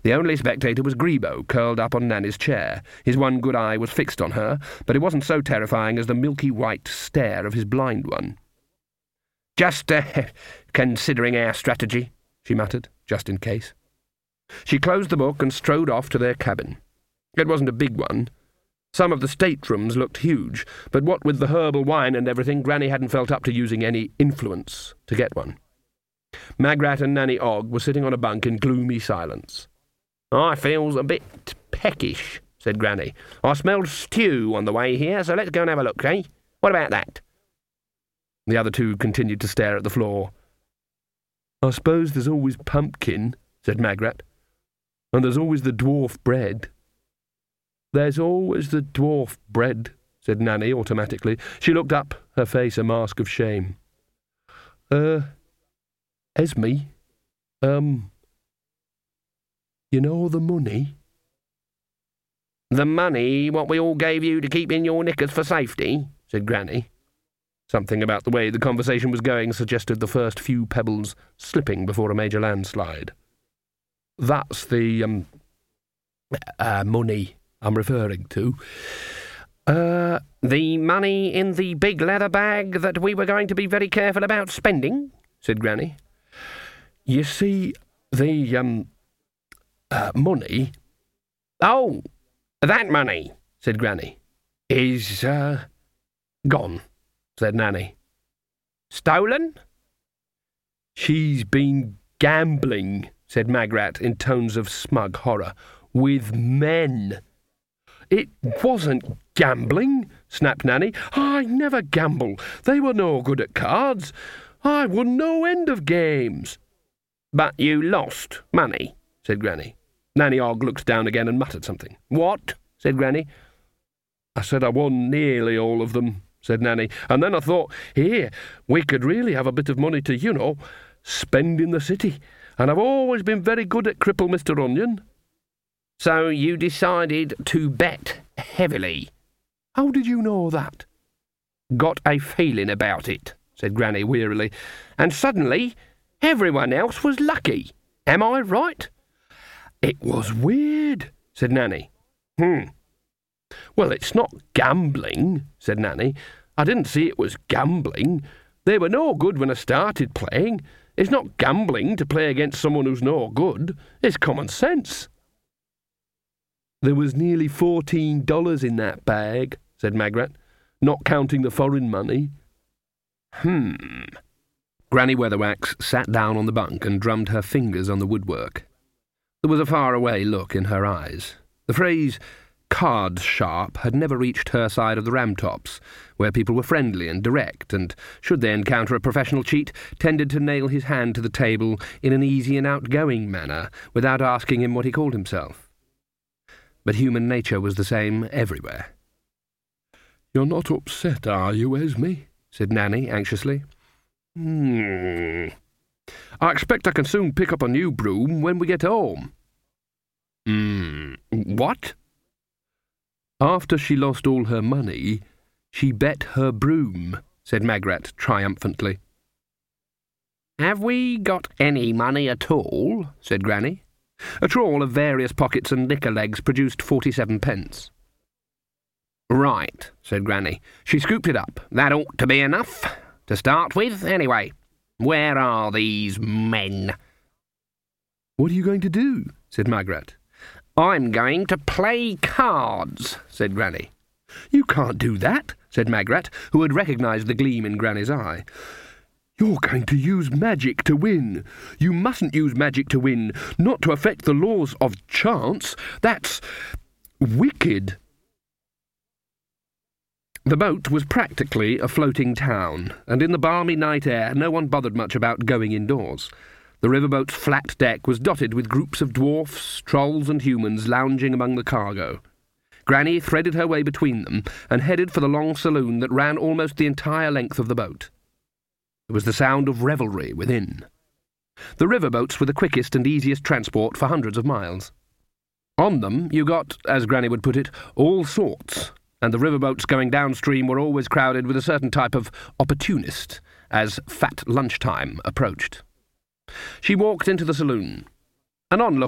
The only spectator was Grebo, curled up on Nanny's chair. His one good eye was fixed on her, but it wasn't so terrifying as the milky white stare of his blind one. "Just, considering our strategy," she muttered, just in case. She closed the book and strode off to their cabin. It wasn't a big one. Some of the staterooms looked huge, but what with the herbal wine and everything, Granny hadn't felt up to using any influence to get one. Magrat and Nanny Ogg were sitting on a bunk in gloomy silence. "I feels a bit peckish," said Granny. "I smelled stew on the way here, so let's go and have a look, eh? What about that?" The other two continued to stare at the floor. "I suppose there's always pumpkin," said Magrat. "And there's always the dwarf bread." "There's always the dwarf bread," said Nanny automatically. She looked up, her face a mask of shame. Esme, you know the money?" "The money what we all gave you to keep in your knickers for safety?" said Granny. Something about the way the conversation was going suggested the first few pebbles slipping before a major landslide. "That's the, money I'm referring to." "The money in the big leather bag that we were going to be very careful about spending?" said Granny. "You see, the, money—" "Oh, that money," said Granny, "is, gone," said Nanny. "Stolen?" "She's been gambling," said Magrat in tones of smug horror, "with men." "It wasn't gambling," snapped Nanny. "I never gamble. They were no good at cards. I won no end of games." "But you lost money," said Granny. Nanny Ogg looked down again and muttered something. "What?" said Granny. "I said I won nearly all of them," said Nanny, "and then I thought, here, we could really have a bit of money to, spend in the city, and I've always been very good at cripple Mr. Onion." "So you decided to bet heavily?" "How did you know that?" "Got a feeling about it," said Granny wearily, "and suddenly everyone else was lucky. Am I right?" "It was weird," said Nanny. "Well, it's not gambling," said Nanny. "I didn't see it was gambling. They were no good when I started playing. It's not gambling to play against someone who's no good. It's common sense." "There was nearly $14 in that bag," said Magrat, "not counting the foreign money." Granny Weatherwax sat down on the bunk and drummed her fingers on the woodwork. There was a far-away look in her eyes. The phrase "card sharp" had never reached her side of the Ramtops, where people were friendly and direct, and, should they encounter a professional cheat, tended to nail his hand to the table in an easy and outgoing manner, without asking him what he called himself. But human nature was the same everywhere. "You're not upset, are you, Esme?" said Nanny anxiously. "I expect I can soon pick up a new broom when we get home." "What?" "After she lost all her money, she bet her broom," said Magrat triumphantly. "Have we got any money at all?" said Granny. A trawl of various pockets and knicker legs produced 47 pence. "Right," said Granny. She scooped it up. "That ought to be enough. To start with, anyway. Where are these men?" "What are you going to do?" said Magrat. "I'm going to play cards," said Granny. "You can't do that," said Magrat, who had recognised the gleam in Granny's eye. "You're going to use magic to win. You mustn't use magic to win, not to affect the laws of chance. That's wicked." The boat was practically a floating town, and in the balmy night air no one bothered much about going indoors. The riverboat's flat deck was dotted with groups of dwarfs, trolls and humans lounging among the cargo. Granny threaded her way between them and headed for the long saloon that ran almost the entire length of the boat. There was the sound of revelry within. The riverboats were the quickest and easiest transport for hundreds of miles. On them you got, as Granny would put it, all sorts, and the riverboats going downstream were always crowded with a certain type of opportunist as fat lunchtime approached. She walked into the saloon. An onlooker